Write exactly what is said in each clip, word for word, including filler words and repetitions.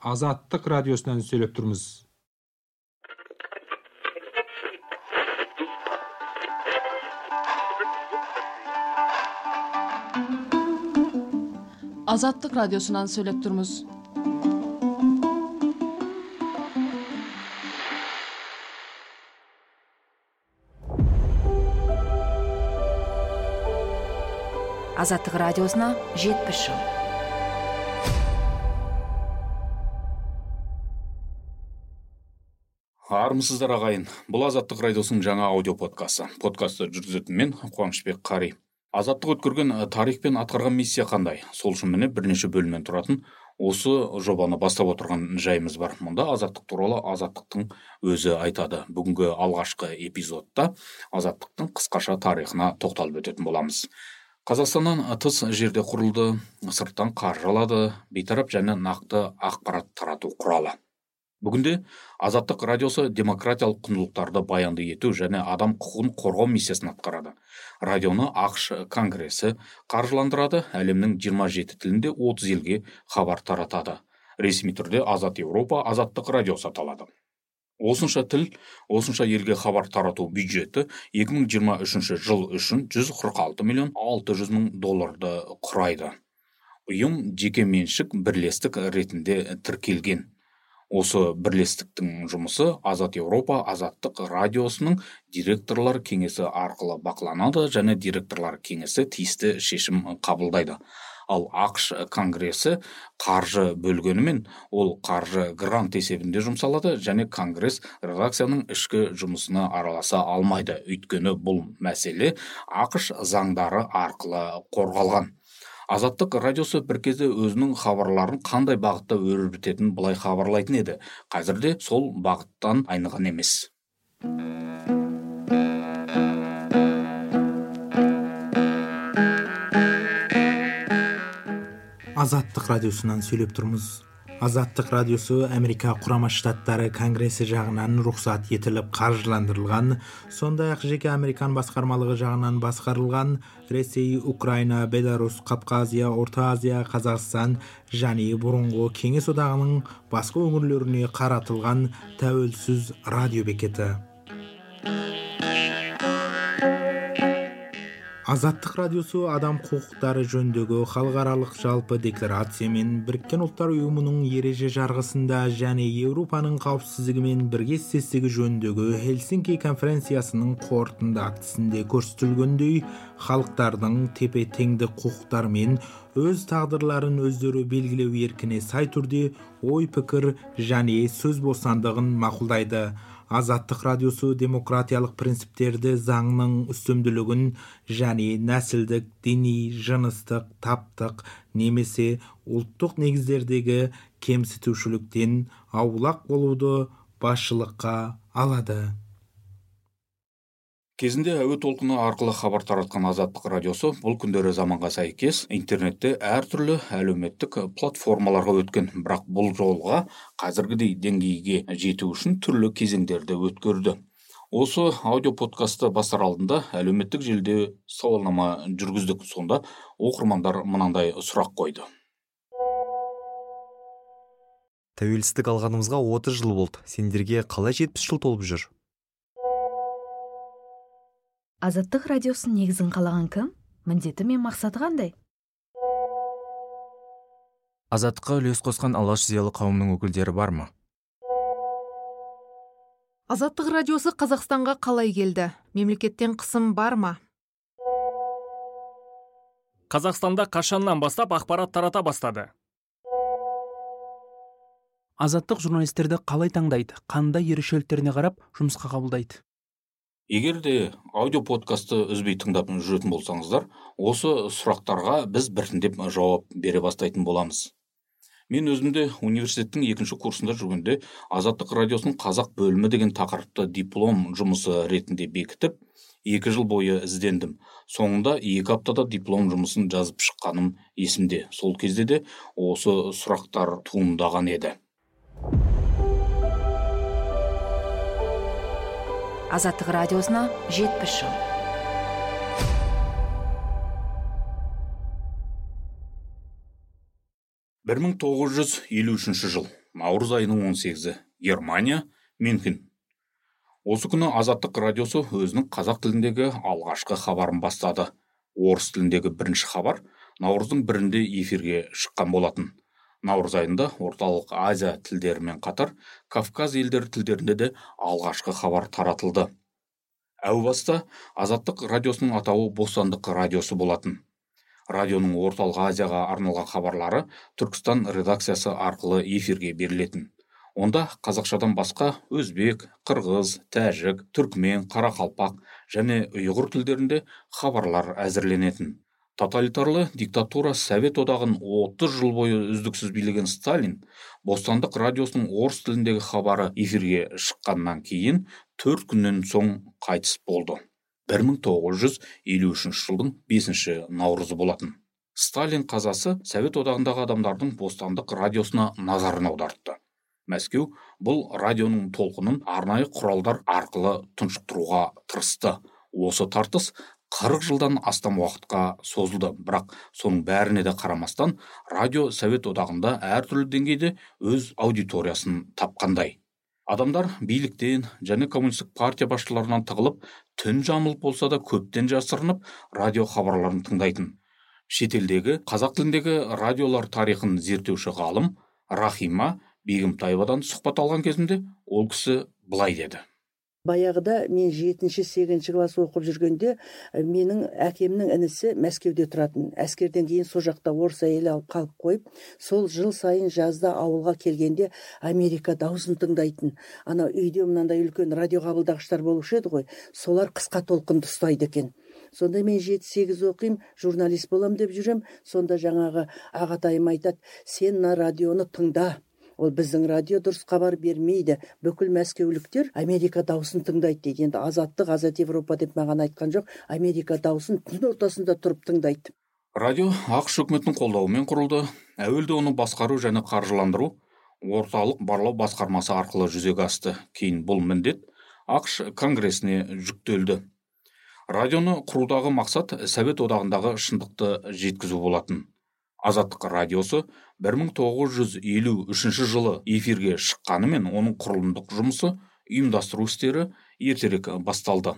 Азаттык радиосунан сүйлөп турмуз. Азаттык радиосунан сүйлөп турмуз. Азаттык радиосуна жетимиш жыл. Армысыздар ағайын. Бұл Азаттык радиосының жаңа аудио подкасты. Подкастты жүргізетін мен Қуанышбек Қари. Азаттық өткөрген тарих пен атқарған миссия қандай? Сол үшін міне бірнеше бөлімнен тұратын осы жобаны бастап отырған жайымыз бар. Мұнда азаттық туралы азаттықтың өзі айтады. Бүгінгі алғашқы эпизодта азаттықтың қысқаша тарихына тоқталып өтетін боламыз. Қазақстаннан тыс жерде құрылды, сырттан қаржы алады, бейтарап және нақты ақпарат тарату құралы. Бүгінде Азаттық радиосы демократиялық құндылықтарды баянды ету және адам құқығын қорғау миссиясын атқарады. Радионы ақш Конгресі қаржыландырады, әлемнің жиырма жеті тілінде отыз елге хабар таратады. Ресми түрде Азат Еуропа Азаттық радиосы аталады. Осынша тіл, осынша елге хабар тарату бюджеті екі мың жиырма үшінші жыл үшін жүз қырық алты миллион алты жүз мың долларды құрайды. Ұйым жеке меншік бірлестік ретінде тіркелген. Осы бірлестіктің жұмысы Азат Еуропа Азаттық радиосының директорлар кеңесі арқылы бақыланады және директорлар кеңесі тиісті шешім қабылдайды. Ал ақш Конгресі қаржы бөлгенімен ол қаржы грант есебінде жұмсалады және Конгресс редакцияның ішкі жұмысына араласа алмайды. Өйткені бұл мәселе ақш заңдары арқылы қорғалған. Азаттық радиосы бір кезде өзінің хабарларын қандай бағытта өрбітетінін былай хабарлайтын еді. Қазірде сол бағыттан айныған емес. Азаттык радиосунан сүйлөп турмуз. Азаттык радиосу Америка Курама Штаттары Конгресси жагынан рухсат етіліп қаржыландырылған, сондай-ақ жеке Американ басқармалығы жағынан басқарылған, Ресей, Украина, Беларусь, Кавказия, Орта Азия, Қазақстан және бұрынғы Кеңес одағының басқа өңірлеріне қаратылған тәуелсіз радио бекеті. Азаттык радиосу адам құқықтары жөніндегі халықаралық жалпы декларация мен Біріккен ұлттар ұйымының ереже жарғысында және Еуропаның қауіпсіздігі мен біргестестігі жөніндегі Хельсинки конференциясының қорытынды актісінде көрсетілгендей, халықтардың тепе-теңдік құқықтары мен өз тағдырларын өздері белгілеу еркіне сай түрде ой-пікір және сөз бостандығын мақұлдайды. Азаттык радиосу демократиялық принциптерді, заңның үстемділігін және нәсілдік, діни, жыныстық, таптық немесе ұлттық негіздердегі кемсітушіліктен аулақ болуды басшылыққа алады. Кезінде әуе толқыны арқылы хабар таратқан Азаттық радиосы бұл күндері заманға сәйкес интернетте әртүрлі әлеуметтік платформаларға өткен, бірақ бұл жолға қазіргідей деңгейге жету үшін түрлі кезеңдерді өткерді. Осы аудио подкасты бастар алдында әлеуметтік желіде сауалнама жүргіздік. Сонда оқырмандар мынандай сұрақ қойды. Тәуелсіздік алғанымызға отыз жыл болды. Сендерге қалай жетпіс жыл толып жүр? Азаттык радиосын негізін қалаған кім? Міндеті мен мақсаты қандай? Азаттыққа үлес қосқан алаш зиялы қауымның өкілдері бар ма? Азаттык радиосы Қазақстанға қалай келді? Мемлекеттен қысым бар ма? Қазақстанда қашаннан бастап ақпарат тарата бастады? Азаттық журналистерді қалай таңдайды? Қандай ерекшеліктеріне қарап жұмысқа қабылдайды? Егер де аудио подкасты үзбей тыңдап жүретін болсаңыздар, осы сұрақтарға біз біртіндеп жауап бере бастайтын боламыз. Мен өзімде университеттің екінші курсында жүргенде Азаттық радиосының қазақ бөлімі деген тақырыпты диплом жұмысы ретінде бекітіп, екі жыл бойы іздендім. Соңында екі аптада диплом жұмысын жазып шыққаным есімде. Сол кезде де осы сұрақтар туындаған еді. Азаттык радиосуна жетимиш жыл. бір мың тоғыз жүз елу үшінші жыл. наурыз айының он сегізі, Германия, Мюнхен. Осы күні Азаттық радиосы өзінің қазақ тіліндегі алғашқы хабарын бастады. Орыс тіліндегі бірінші хабар наурыздың бірінде эфирге шыққан болатын. Наурыз айында орталық Азия тілдерімен қатар Кавказ елдері тілдерінде де алғашқы хабар таратылды. Әу баста Азаттық радиосының атауы Бостандық радиосы болатын. Радионың орталық Азияға арналған хабарлары Түркістан редакциясы арқылы эфирге берілетін. Онда қазақшадан басқа өзбек, қырғыз, тәжік, түркмен, қарақалпақ және ұйғыр тілдерінде хабарлар әзірленетін. Тоталитарлы диктатура Совет одағын отыз жыл бойы үздіксіз билеген Сталин Бостандық радиосының орыс тіліндегі хабары эфирге шыққаннан кейін төрт күннен соң қайтыс болды. бір мың тоғыз жүз елу үшінші жылдың бесінші наурызы болатын. Сталин қазасы Совет одағындағы адамдардың Бостандық радиосына назарын аудартты. Мәскеу бұл радионың толқынын арнайы құралдар арқылы тұншықтыруға тырысты. Осы тартыс қырық жылдан астам уақытқа созылды, бірақ соның бәріне де қарамастан радио Совет одағында әртүрлі деңгейде өз аудиториясын тапқандай. Адамдар биліктен және коммунистік партия басшыларынан тығылып, түн жамылып болса да көптен жасырынып радио хабарларын тыңдайтын. Шетелдегі қазақ тіліндегі радиолар тарихын зерттеуші ғалым Рахима Бегімтаевадан сұхбат алған кезімде ол кісі былай деді. Баяғыда мен жетінші сегізінші класс оқып жүргенде менің әкемнің інісі Мәскеуде тұратын. Әскерден кейін сол жақта орыс әйелі алып қалып қойып, сол жыл сайын жазда ауылға келгенде Америка дауысын тыңдайтын. Ана үйде мынандай үлкен радио қабылдағыштар болушы еді ғой, солар қысқа толқынды ұстайды екен. Сонда мен жеті сегіз оқим, журналист болам деп жүрем. Сонда жаңағы ағатайым айтады, сен мына радионы тыңда. Ол біздің радио дұрыс хабар бермейді. Бүкіл мәскеуліктер Америка дауысын тыңдайды дейді. Енді Азаттық, Азат Европа деп маған айтқан жоқ. Америка дауысын түн ортасында тұрып тыңдайды. Радио ақш үкіметінің қолдауымен құрылды. Әуелде оны басқару және қаржыландыру орталық барлау басқармасы арқылы жүзеге асты. Кейін бұл міндет ақш конгресіне жүктелді. Радионы құрудағы мақсат Совет одағындағы шындықты жеткізу болатын. Азаттық радиосы бір мың тоғыз жүз елу үшінші жылы эфирге шыққанымен оның құрылымдық жұмысы, ұйымдастыру істері ертерек басталды.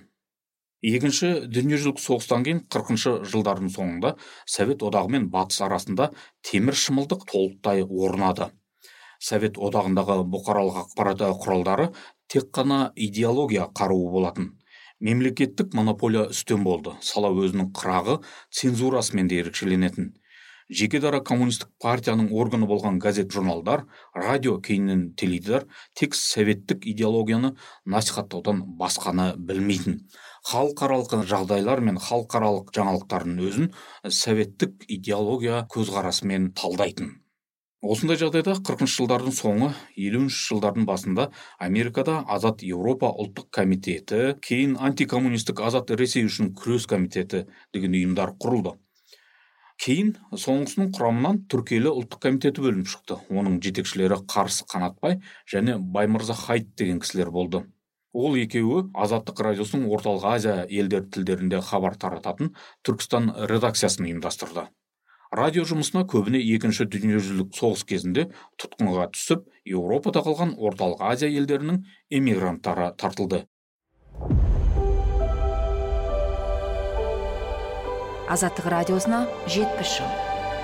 Екінші дүниежүзілік соғыстан кейін қырқыншы жылдардың соңында Совет одағы мен батыс арасында темір шымылдық толықтай орнады. Совет одағындағы бұқаралық ақпарат құралдары тек қана идеология қаруы болатын. Мемлекеттік монополия үстем болды. Сала өзінің қырағы цензурасымен де ерекшеленетін. Жеке дара коммунистік партияның органы болған газет-журналдар, радио, кейіннен теледидар тек советтік идеологияны насихаттаудан басқаны білмейтін. Халықаралық жағдайлар мен халықаралық жаңалықтардың өзін советтік идеология көзқарасымен талдайтын. Осындай жағдайда қырқыншы жылдардың соңы, елуінші жылдардың басында Америкада Азат Европа ұлттық комитеті, кейін антикоммунистік Азат Ресей үшін күрес комитеті деген ұйымдар құрылды. Кейін соңғысының құрамынан Түркиелі ұлттық комитеті бөлініп шықты. Оның жетекшілері Қарсы Қанатбай және Баймырза Хайт деген кісілер болды. Ол екеуі Азаттық радиосының орталық Азия елдер тілдерінде хабар тарататын Түркістан редакциясын ұйымдастырды. Радио жұмысына көбіне екінші дүниежүзілік соғыс кезінде тұтқынға түсіп, Еуропада қалған орталық Азия елдерінің эмигранттары тартылды. Азаттық радиосына жетпіс жыл.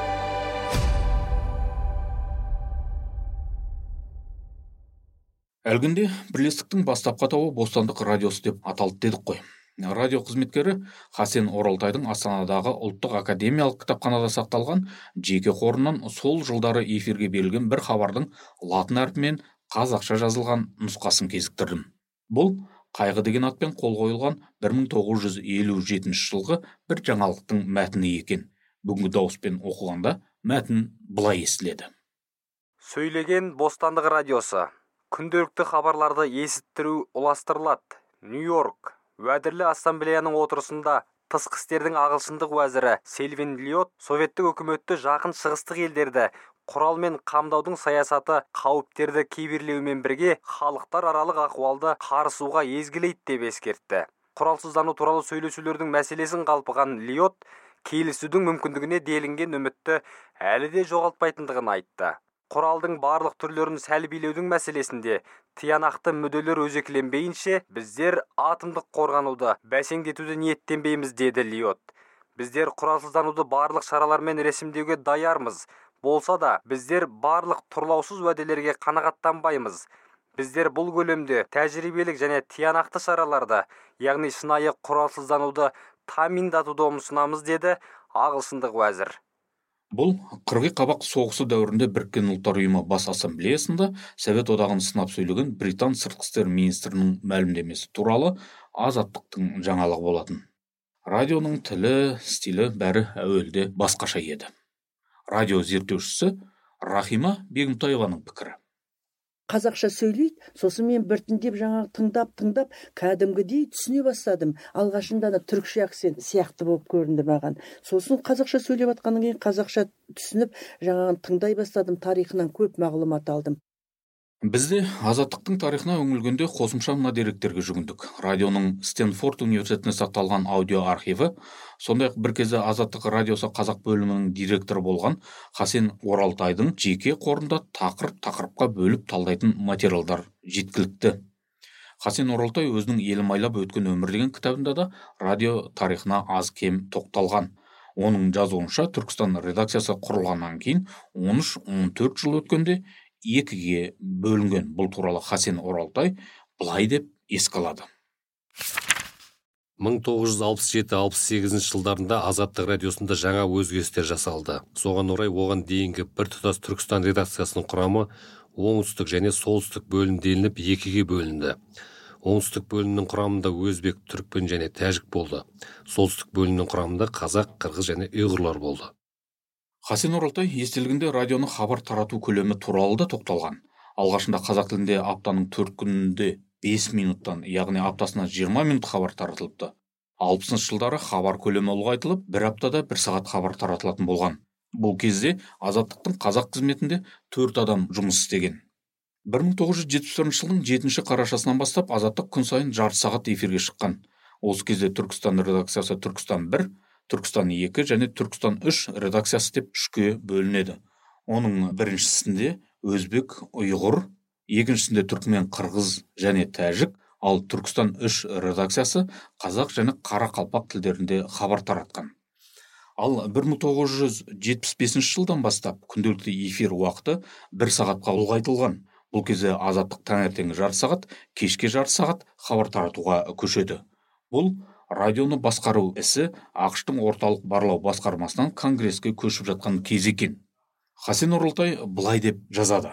Әлгінде бірлестіктің бастапқы атауы Бостандық радиосы деп аталды дедік қой. Радио қызметкері Хасен Оралтайдың Астанадағы ұлттық академиялық кітапханада сақталған жеке қорынан сол жылдары эфирге берілген бір хабардың латын әрпімен қазақша жазылған нұсқасын кезіктірдім. Бұл қайғы деген атпен қол қойылған бір мың тоғыз жүз елу жетінші жылғы бір жаңалықтың мәтіні екен. Бүгінгі дауыспен оқығанда мәтін былай естіледі. Сөйлеген Бостандық радиосы. Күнделікті хабарларды есіттіру ұластырылады. Нью-Йорк. Уәдірлі ассамблеяның отырысында тысқы істердің ағылшындық уәзірі Сельвин Лиот советтік үкіметті жақын шығыстық елдерді құралмен қамдаудың саясаты қауіптерді кейбірлеумен бірге халықтар аралық ахуалды қарысуға езгілейді деп ескертті. Құралсыздану туралы сөйлесулердің мәселесін қалпыған Лиот келісудің мүмкіндігіне делінген үмітті әлі де жоғалтпайтындығын айтты. Құралдың барлық түрлерін сәлбилеудің мәселесінде тиянақты мүдделер өзекленбейінше, біздер атомдық қорғануды бәсеңдетуді ниеттенбейміз, деді Лиот. Біздер құралсыздануды барлық шаралармен ресімдеуге даярмыз. Болса да, біздер барлық тұрлаусыз уәделерге қанағаттанбаймыз. Біздер бұл көлемде тәжірибелік және тиянақты шараларды, яғни шынайы құралсыздануды таминдатуды ұсынамыз, деді ағылшындық уәзір. Бұл қырғи қабақ соғысы дәуірінде Біріккен ұлттар ұйымы бас ассамблеясында Совет одағын сынап сөйлеген Британ сыртқы істер министрінің мәлімдемесі туралы Азаттықтың жаңалығы болатын. Радионың тілі, стилі бәрі әуелде басқаша еді. Радио зерттеушісі Рахима Бегімтаеваның пікірі. Қазақша сөйлейді, сосын мен біртіндеп жаңағы тыңдап-тыңдап кәдімгідей түсіне бастадым. Алғашында да түркше акцент сияқты болып көрінді маған. Сосын қазақша сөйлеп жатқаннан кейін қазақша түсініп, жаңағы тыңдай бастадым, тарихынан көп мағлұмат алдым. Бізде Азаттықтың тарихына үңілгенде қосымша мына деректерге жүгіндік. Радионың Стэнфорд университетінде сақталған аудио архиві, сондай-ақ бір кезде Азаттық радиосы қазақ бөлімінің директоры болған Хасен Оралтайдың жеке қорында тақырып-тақырыпқа бөліп талдайтын материалдар жеткілікті. Хасен Оралтай өзінің елім-айлап өткен өмір деген кітабында да радио тарихына аз кем тоқталған. Оның жазуынша Түркістан редакциясы құрылғаннан кейін он үш он төрт жыл өткенде екіге бөлінген. Бұл туралы Хасен Оралтай былай деп еске алады. мың тоғыз жүз алпыс жеті алпыс сегізінші жылдарында Азаттық радиосында жаңа өзгерістер жасалды. Соған орай оған дейінгі біртұтас Түркістан редакциясының құрамы оңтүстік және солтүстік бөлімделініп екіге бөлінді. Оңтүстік бөлімнің құрамында өзбек, түрікмен және тәжік болды. Солтүстік бөлімнің құрамында қазақ, қырғыз және ұйғырлар болды. Хасен Оралтай естелігінде радионы хабар тарату көлемі туралы да тоқталған. Алғашында қазақ тілінде аптаның төрт күнінде бес минуттан, яғни аптасына жиырма минут хабар таратылыпты. алпысыншы жылдары хабар көлемі ұлғайтылып, бір аптада бір сағат хабар таратылатын болған. Бұл кезде Азаттықтың қазақ қызметінде төрт адам жұмыс істеген. бір мың тоғыз жүз жетпіс бірінші жылдың жетінші қарашасынан бастап Азаттық күн сайын жарты сағат эфирге шыққан. Осы кезде Түркістан редакциясы Түркістан бір, Түркістан екі және Түркістан үш редакциясы деп үшке бөлінеді. Оның біріншісінде өзбек, ұйғыр, екіншісінде түркмен, қырғыз және тәжік, ал Түркістан үш редакциясы қазақ және қарақалпақ тілдерінде хабар таратқан. Ал бір мың тоғыз жүз жетпіс бесінші жылдан бастап күнделікті эфир уақыты бір сағатқа ұлғайтылған. Бұл кезде Азаттық таңертеңгі жарты сағат, кешке жарты сағат хабар таратуға көшеді. Бұл радионы басқару ісі ақш-тың орталық барлау басқармасынан конгресске көшіп жатқан кез екен. Хасен Оралтай былай деп жазады.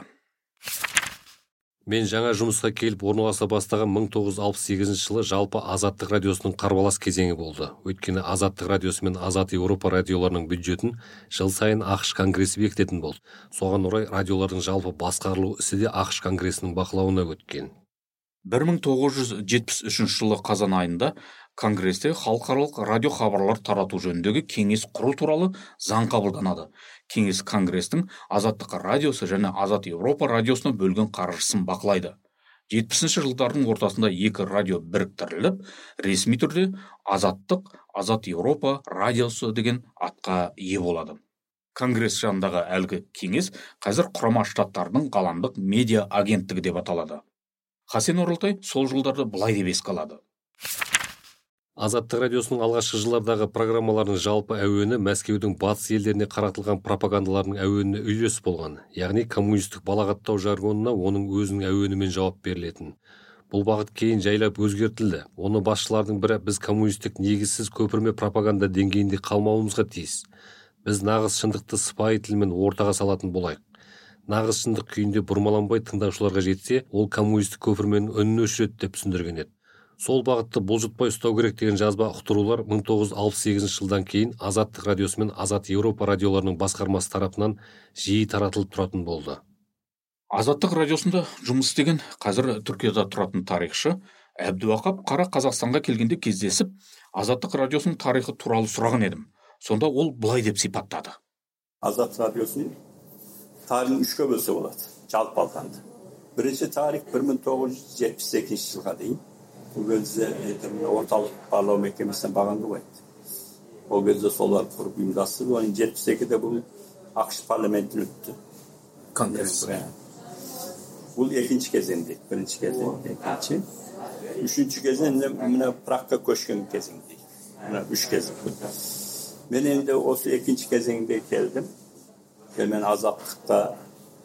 Мен жаңа жұмысқа келіп орналаса бастаған мың тоғыз жүз алпыс сегізінші жылы жалпы Азаттық радиосының қарбалас кезеңі болды. Өйткені Азаттық радиосы мен Азат Еуропа радиоларының бюджетін жыл сайын ақш конгресі бекітетін болды. Соған орай радиолардың жалпы басқарылу ісі де ақш конгресінің бақылауына өткен. бір мың тоғыз жүз жетпіс үшінші жылы қазан айында Конгресте халықаралық радио хабарлар тарату жөніндегі кеңес құру туралы заң қабылданады. Кеңес Конгрестің Азаттық радиосы және Азат Еуропа радиосына бөлген қаржысын бақылайды. жетпісінші жылдардың ортасында екі радио біріктіріліп, ресми түрде Азаттық Азат Еуропа радиосы деген атқа ие болады. Конгресс жанындағы әлгі кеңес қазір Құрама Штаттарының ғаламдық медиа агенттігі деп аталады. Хасен Оралтай сол жылдарды былай деп еске алады. Азаттық радиосының алғашқы жылдардағы программаларының жалпы әуені Мәскеудің батыс елдеріне қаратылған пропагандалардың әуеніне үйлес болған, яғни коммунистік балағаттау жаргонына оның өзінің әуенімен жауап берілетін. Бұл бағыт кейін жайлап өзгертілді. Оны басшылардың бірі біз коммунистік негізсіз көпірме пропаганда деңгейінде қалмауымызға тиіс. Біз нағыз шындықты сыпайы тілмен ортаға салатын болайық. Нағыз шындық күйінде бұрмаланбай тыңдаушыларға жетсе, ол коммунистік көпірменің үнін өшіреді деп түсіндірген еді. Сол бағытты бұлжытпай ұстау керек деген жазба ұқтырулар мың тоғыз жүз алпыс сегізінші жылдан кейін Азаттық радиосы мен Азат Еуропа радиоларының басқармасы тарапынан жиі таратылып тұратын болды. Азаттық радиосында жұмыс істеген қазір Түркияда тұратын тарихшы Әбдуақап Қара Қазақстанға келгенде кездесіп, Азаттық радиосының тарихы туралы сұраған едім. Сонда ол былай деп сипаттады. Азаттық радиосының тарихын үшке бөлсе болады, жалпы алғанда. Бірінші тарих бір мың тоғыз жүз жетпіс екінші жылға дейін. Бұл кезде орталық барлау мекемесінен бағанды қойды. Ол кезде солар құрып ұйымдастырды. Оның жетпіс екіде бұл ақш парламентін өтті. Kongres. Бұл екінші кезеңде, бірінші кезең, екінші. Үшінші кезеңде мына Прагқа көшкен кезең дейді. Мына үш кезең. Мен енді осы екінші кезеңде келдім. Мен азаттықта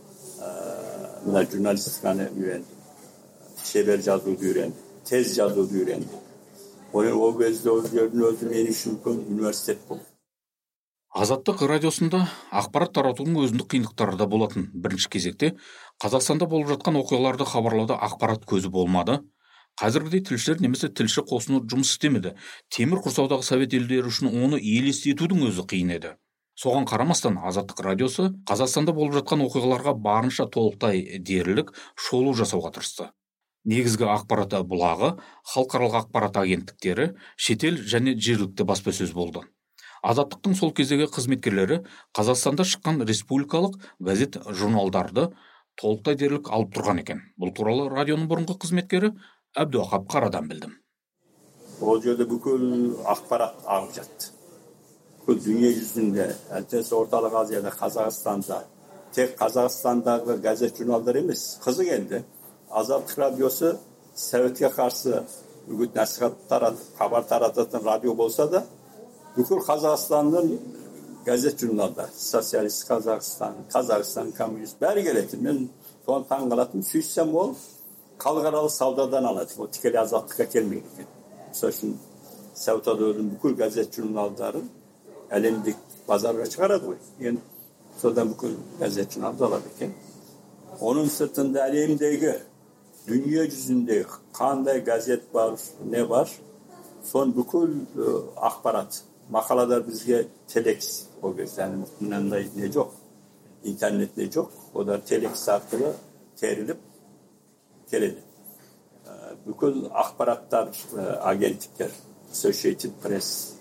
мына журналистиканы үйрендім. Шебер жазуды үйрендім. Tez жазуды үйрендім. Ол кезде ол жердің өзі мен үшін үлкен университет болды. Азаттық радиосында ақпарат таратудың өзіндік қиындықтары да болатын. Бірінші кезекте Қазақстанда болып жатқан оқиғаларды хабарлауда ақпарат көзі болмады. Қазіргідей тілшілер немесе тілші қосыны жұмыс істемеді. Темір құрсаудағы совет елдері үшін оны елестетудің өзі қиын еді. Соған қарамастан Азаттық радиосы Қазақстанда болып жатқан оқиғаларға барынша толықтай дерлік шолу жасауға тырысты. Негізгі ақпарат бұлағы халықаралық ақпарат агенттіктері, шетел және жергілікті баспасөз болды. Азаттықтың сол кездегі қызметкерлері Қазақстанда шыққан республикалық газет журналдарды толықтай дерлік алып тұрған екен. Бұл туралы радионың бұрынғы қызметкері Әбдуақап Қарадан білдім. Ол жерде бүкіл ақпарат ағып жатты. Бүкіл дүние жүзінде, әсіресе орталық Азияда, Қазақстанда, тек Қазақстандағы газет журналдар емес, қызық енді. Азаттық радиосы Советке қарсы үгіт насихат таратып, хабар тарататын радио болса да, бүкіл Қазақстанның газет журналдар, социалист Қазақстан, Қазақстан коммунист, бәрі келетін. Мен соған таң қалатым, сөйтсем ол халықаралық саудадан алады. Ол тікелей азаттыққа келмейді екен. Мысалы үшін саудада бүкіл газет журналдарын әлемдік базарға шығарады ғой. Енді содан бүкіл газет журналды алады екен. Оның сыртында әлемдегі дүние жүзінде қандай газет бар, не бар, сон бүкіл ақпарат, мақаладар бізге телекс, ол кезде мынандай не жоқ, интернет не жоқ, олар телекс арқылы теріліп келеді. Бүкіл ақпараттар агенттіктер, Associated Press,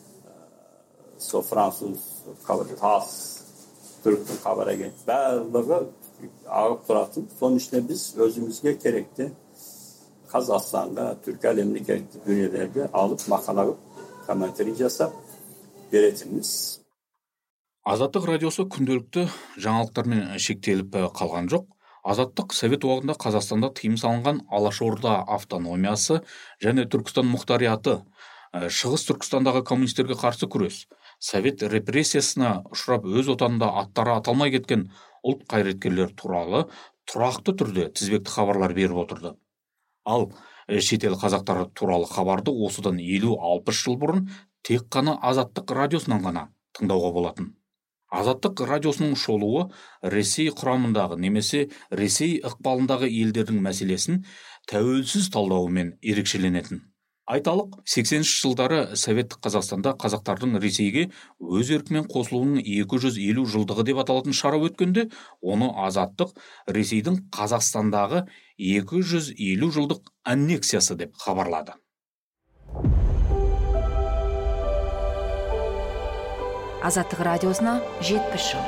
со француз, тас, түріктің хабар агенттік, барлығы ағып тұратын. Соның ішінде біз өзімізге керекті Қазақстанға, Түркі әлеміне керекті дүниелерді алып, мақалағып, комментарий жасап беретініміз. Азаттық радиосы күнделікті жаңалықтармен шектеліп қалған жоқ. Азаттық совет уақытында Қазақстанда тыйым салынған Алашорда автономиясы және Түркістан мұқтарияты, Шығыс Түркістандағы коммунистерге қарсы күрес, совет репрессиясына ұшырап өз отанында аттары аталмай кеткен ұлт қайраткерлер туралы тұрақты түрде тізбекті хабарлар беріп отырды. Ал шетел қазақтары туралы хабарды осыдан елу алпыс жыл бұрын тек қана Азаттық радиосынан ғана тыңдауға болатын. Азаттық радиосының шолуы Ресей құрамындағы немесе Ресей ықпалындағы елдердің мәселесін тәуелсіз талдауымен ерекшеленетін. Айталық, сексенінші жылдары Советтік Қазақстанда қазақтардың Ресейге өз еркімен қосылуының екі жүз елу жылдығы деп аталатын шара өткенде, оны Азаттық Ресейдің Қазақстандағы екі жүз елу жылдық аннексиясы деп хабарлады. Азаттық радиосына жетпіс жыл.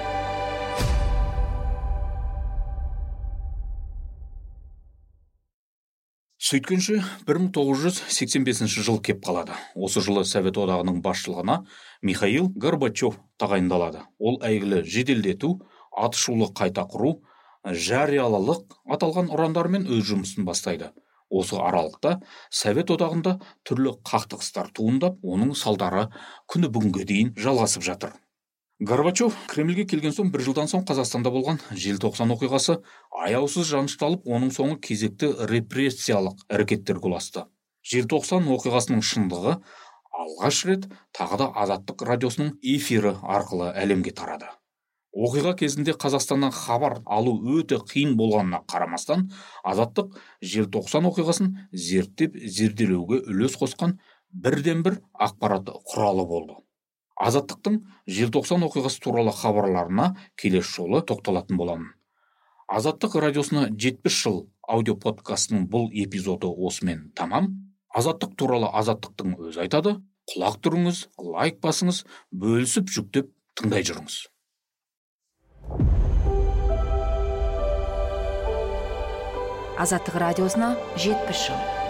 Сөйткенше бір мың тоғыз жүз сексен бесінші жыл кеп қалады. Осы жылы Совет одағының басшылығына Михаил Горбачев тағайындалады. Ол әйгілі жеделдету, атышулы қайта құру, жариялылық аталған ұрандармен өз жұмысын бастайды. Осы аралықта Совет одағында түрлі қақтығыстар туындап, оның салдары күні бүгінге дейін жалғасып жатыр. Горбачев Кремльге келген соң бір жылдан соң Қазақстанда болған желтоқсан оқиғасы аяусыз жанышталып, оның соңы кезекті репрессиялық әрекеттерге ұласты. желтоқсан оқиғасының шындығы алғаш рет тағы да Азаттық радиосының эфирі арқылы әлемге тарады. Оқиға кезінде Қазақстаннан хабар алу өте қиын болғанына қарамастан, Азаттық желтоқсан оқиғасын зерттеп зерделеуге үлес қосқан бірден бір ақпарат құралы болды. Азаттықтың желтоқсан оқиғасы туралы хабарларына келесі жолы тоқталатын боламын. Азаттық радиосына жетпіс жыл аудиоподкастының бұл эпизоды осымен тамам. Азаттық туралы Азаттықтың өзі айтады. Құлақ тұрыңыз, лайк басыңыз, бөлісіп жүктеп тыңдай жүріңіз. Азаттық радиосына жетпіс жыл.